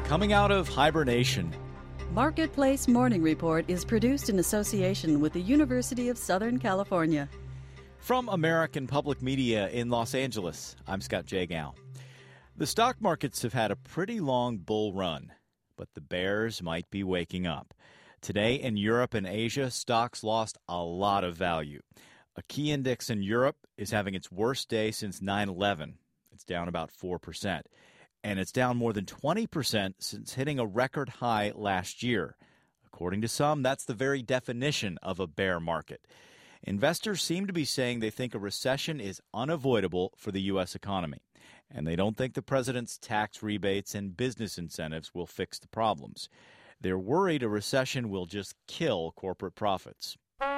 Coming out of hibernation. Marketplace Morning Report is produced in association with the University of Southern California. From American Public Media in Los Angeles, I'm Scott Jagow. The stock markets have had a pretty long bull run, but the bears might be waking up. Today in Europe and Asia, stocks lost a lot of value. A key index in Europe is having its worst day since 9/11. It's down about 4%. And it's down more than 20% since hitting a record high last year. According to some, that's the very definition of a bear market. Investors seem to be saying they think a recession is unavoidable for the U.S. economy, and they don't think the president's tax rebates and business incentives will fix the problems. They're worried a recession will just kill corporate profits.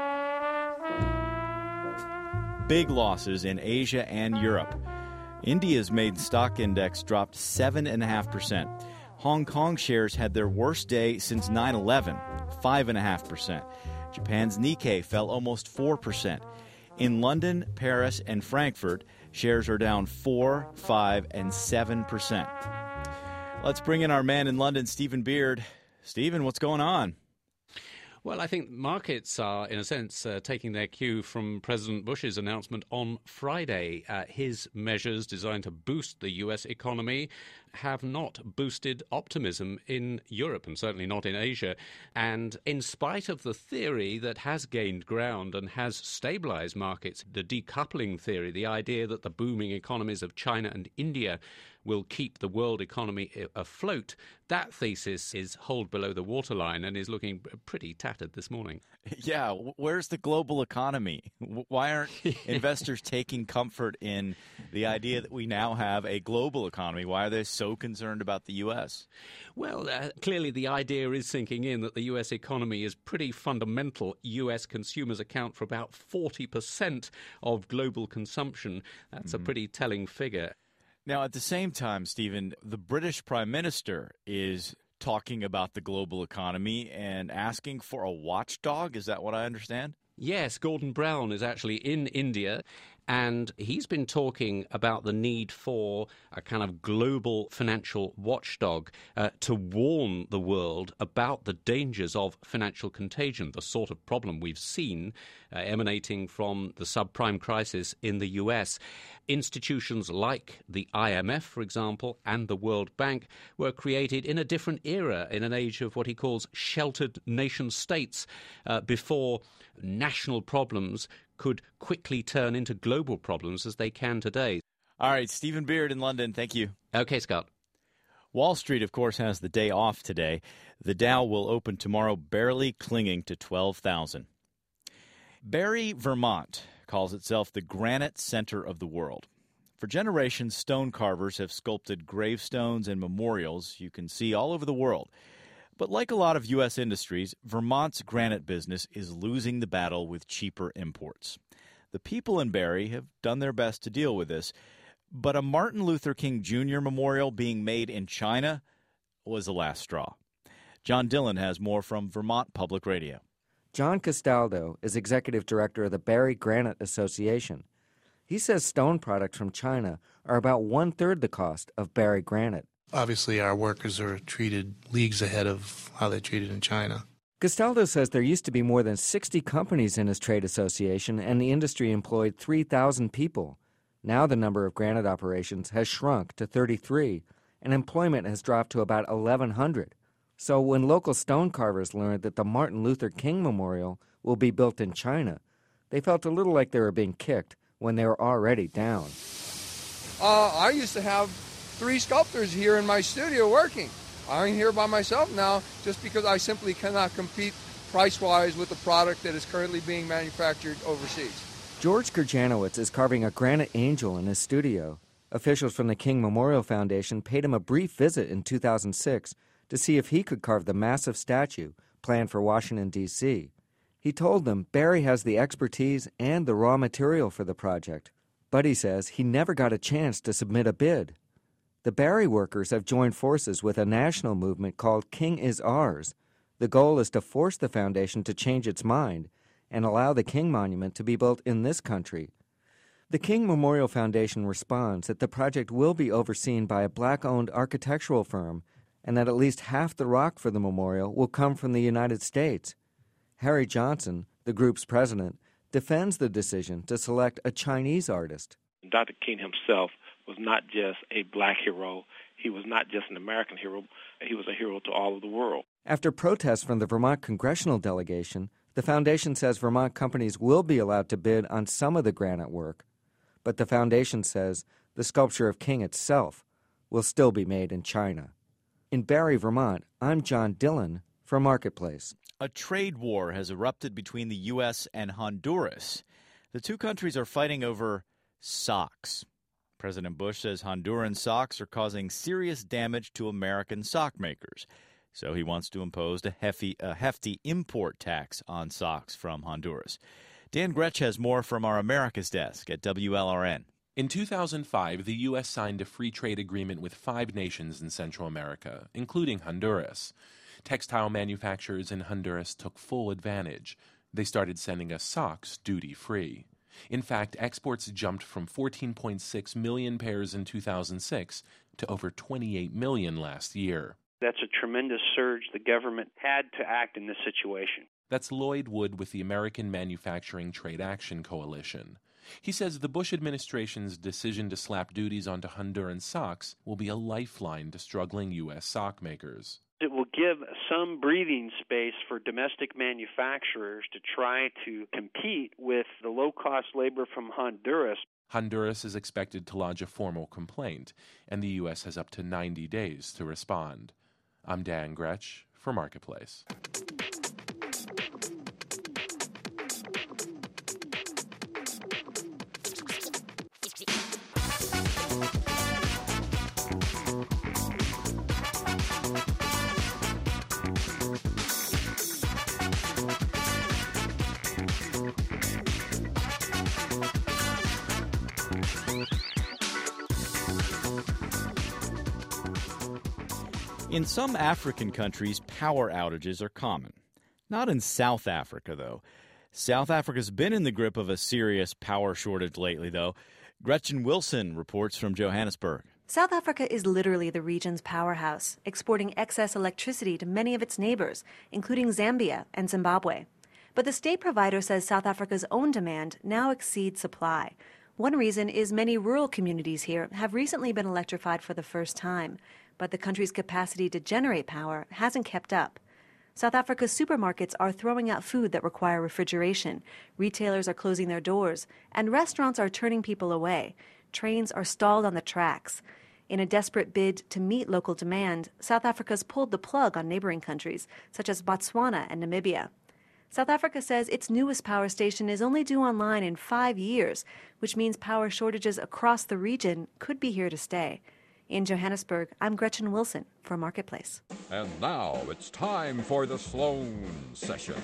Big losses in Asia and Europe. India's main stock index dropped 7.5%. Hong Kong shares had their worst day since 9/11, 5.5%. Japan's Nikkei fell almost 4%. In London, Paris, and Frankfurt, shares are down 4%, 5%, and 7%. Let's bring in our man in London, Stephen Beard. Stephen, what's going on? Well, I think markets are, in a sense, taking their cue from President Bush's announcement on Friday. His measures designed to boost the U.S. economy have not boosted optimism in Europe and certainly not in Asia. And in spite of the theory that has gained ground and has stabilized markets, the decoupling theory, the idea that the booming economies of China and India will keep the world economy afloat, that thesis is holed below the waterline and is looking pretty tattered this morning. Yeah, where's the global economy? Why aren't investors taking comfort in the idea that we now have a global economy? Why are they so concerned about the U.S.? Well, clearly the idea is sinking in that the U.S. economy is pretty fundamental. U.S. consumers account for about 40% of global consumption. That's a pretty telling figure. Now, at the same time, Stephen, the British Prime Minister is talking about the global economy and asking for a watchdog. Is that what I understand? Yes, Gordon Brown is actually in India, and he's been talking about the need for a kind of global financial watchdog to warn the world about the dangers of financial contagion, the sort of problem we've seen emanating from the subprime crisis in the U.S. Institutions like the IMF, for example, and the World Bank were created in a different era, in an age of what he calls sheltered nation states, before national problems could quickly turn into global problems as they can today. All right, Stephen Beard in London, thank you. Okay, Scott. Wall Street, of course, has the day off today. The Dow will open tomorrow barely clinging to 12,000. Barre, Vermont calls itself the granite center of the world. For generations, stone carvers have sculpted gravestones and memorials you can see all over the world. But like a lot of U.S. industries, Vermont's granite business is losing the battle with cheaper imports. The people in Barre have done their best to deal with this, but a Martin Luther King Jr. memorial being made in China was the last straw. John Dillon has more from Vermont Public Radio. John Castaldo is executive director of the Barre Granite Association. He says stone products from China are about one-third the cost of Barre granite. Obviously, our workers are treated leagues ahead of how they're treated in China. Castaldo says there used to be more than 60 companies in his trade association, and the industry employed 3,000 people. Now the number of granite operations has shrunk to 33, and employment has dropped to about 1,100. So when local stone carvers learned that the Martin Luther King Memorial will be built in China, they felt a little like they were being kicked when they were already down. I used to have 3 sculptors here in my studio working. I'm here by myself now just because I simply cannot compete price-wise with the product that is currently being manufactured overseas. George Kurjanowicz is carving a granite angel in his studio. Officials from the King Memorial Foundation paid him a brief visit in 2006 to see if he could carve the massive statue planned for Washington, D.C. He told them Barre has the expertise and the raw material for the project, but he says he never got a chance to submit a bid. The Barre workers have joined forces with a national movement called King is Ours. The goal is to force the foundation to change its mind and allow the King Monument to be built in this country. The King Memorial Foundation responds that the project will be overseen by a black-owned architectural firm and that at least half the rock for the memorial will come from the United States. Harry Johnson, the group's president, defends the decision to select a Chinese artist. Dr. King himself was not just a black hero. He was not just an American hero. He was a hero to all of the world. After protests from the Vermont congressional delegation, the foundation says Vermont companies will be allowed to bid on some of the granite work. But the foundation says the sculpture of King itself will still be made in China. In Barre, Vermont, I'm John Dillon for Marketplace. A trade war has erupted between the U.S. and Honduras. The two countries are fighting over socks. President Bush says Honduran socks are causing serious damage to American sock makers. So he wants to impose a hefty import tax on socks from Honduras. Dan Gretsch has more from our Americas desk at WLRN. In 2005, the U.S. signed a free trade agreement with 5 nations in Central America, including Honduras. Textile manufacturers in Honduras took full advantage. They started sending us socks duty-free. In fact, exports jumped from 14.6 million pairs in 2006 to over 28 million last year. That's a tremendous surge. The government had to act in this situation. That's Lloyd Wood with the American Manufacturing Trade Action Coalition. He says the Bush administration's decision to slap duties onto Honduran socks will be a lifeline to struggling U.S. sock makers. It will give some breathing space for domestic manufacturers to try to compete with the low-cost labor from Honduras. Honduras is expected to lodge a formal complaint, and the U.S. has up to 90 days to respond. I'm Dan Gretsch for Marketplace. In some African countries, power outages are common. Not in South Africa, though. South Africa's been in the grip of a serious power shortage lately, though. Gretchen Wilson reports from Johannesburg. South Africa is literally the region's powerhouse, exporting excess electricity to many of its neighbors, including Zambia and Zimbabwe. But the state provider says South Africa's own demand now exceeds supply. One reason is many rural communities here have recently been electrified for the first time, but the country's capacity to generate power hasn't kept up. South Africa's supermarkets are throwing out food that require refrigeration, retailers are closing their doors, and restaurants are turning people away. Trains are stalled on the tracks. In a desperate bid to meet local demand, South Africa's pulled the plug on neighboring countries, such as Botswana and Namibia. South Africa says its newest power station is only due online in 5 years, which means power shortages across the region could be here to stay. In Johannesburg, I'm Gretchen Wilson for Marketplace. And now it's time for the Sloan Sessions.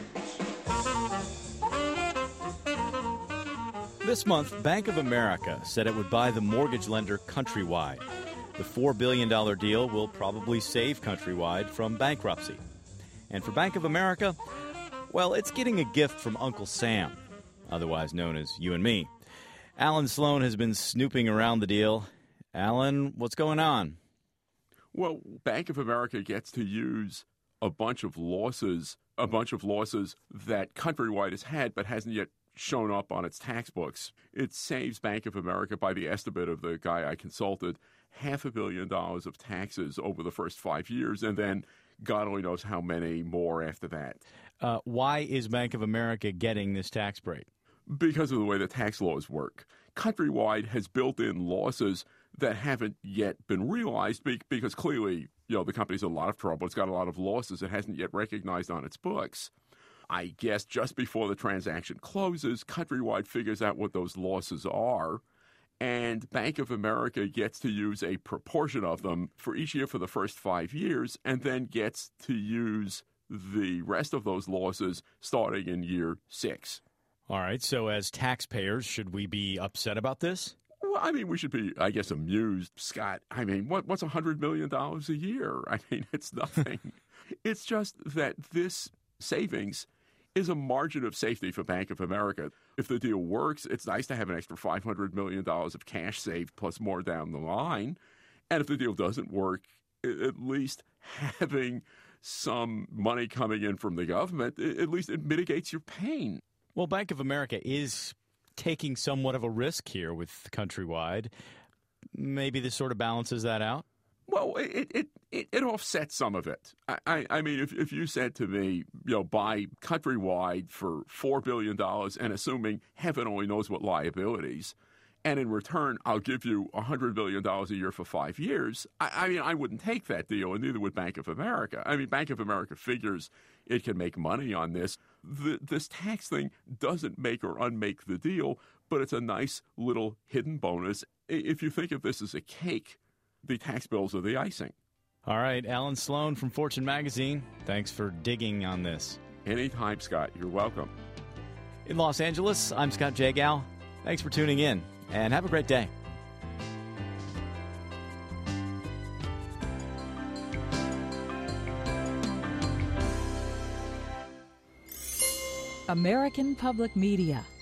This month, Bank of America said it would buy the mortgage lender Countrywide. The $4 billion deal will probably save Countrywide from bankruptcy. And for Bank of America, well, it's getting a gift from Uncle Sam, otherwise known as you and me. Alan Sloan has been snooping around the deal. Alan, what's going on? Well, Bank of America gets to use a bunch of losses that Countrywide has had but hasn't yet shown up on its tax books. It saves Bank of America, by the estimate of the guy I consulted, $500 million of taxes over the first 5 years, and then God only knows how many more after that. Why is Bank of America getting this tax break? Because of the way the tax laws work. Countrywide has built in losses that haven't yet been realized because clearly, the company's in a lot of trouble. It's got a lot of losses it hasn't yet recognized on its books. I guess just before the transaction closes, Countrywide figures out what those losses are, and Bank of America gets to use a proportion of them for each year for the first 5 years, and then gets to use the rest of those losses starting in year 6. All right, so as taxpayers, should we be upset about this? Well, I mean, we should be, I guess, amused, Scott. I mean, what's $100 million a year? I mean, it's nothing. It's just that this savings is a margin of safety for Bank of America. If the deal works, it's nice to have an extra $500 million of cash saved plus more down the line. And if the deal doesn't work, at least having some money coming in from the government, at least it mitigates your pain. Well, Bank of America is taking somewhat of a risk here with Countrywide. Maybe this sort of balances that out? Well, it offsets some of it. I mean, if you said to me, buy Countrywide for $4 billion and assuming heaven only knows what liabilities, and in return, I'll give you $100 billion a year for 5 years, I mean, I wouldn't take that deal, and neither would Bank of America. I mean, Bank of America figures it can make money on this. This tax thing doesn't make or unmake the deal, but it's a nice little hidden bonus. If you think of this as a cake, the tax bills are the icing. All right, Alan Sloan from Fortune Magazine, thanks for digging on this. Anytime, Scott. You're welcome. In Los Angeles, I'm Scott Jagow. Thanks for tuning in, and have a great day. American Public Media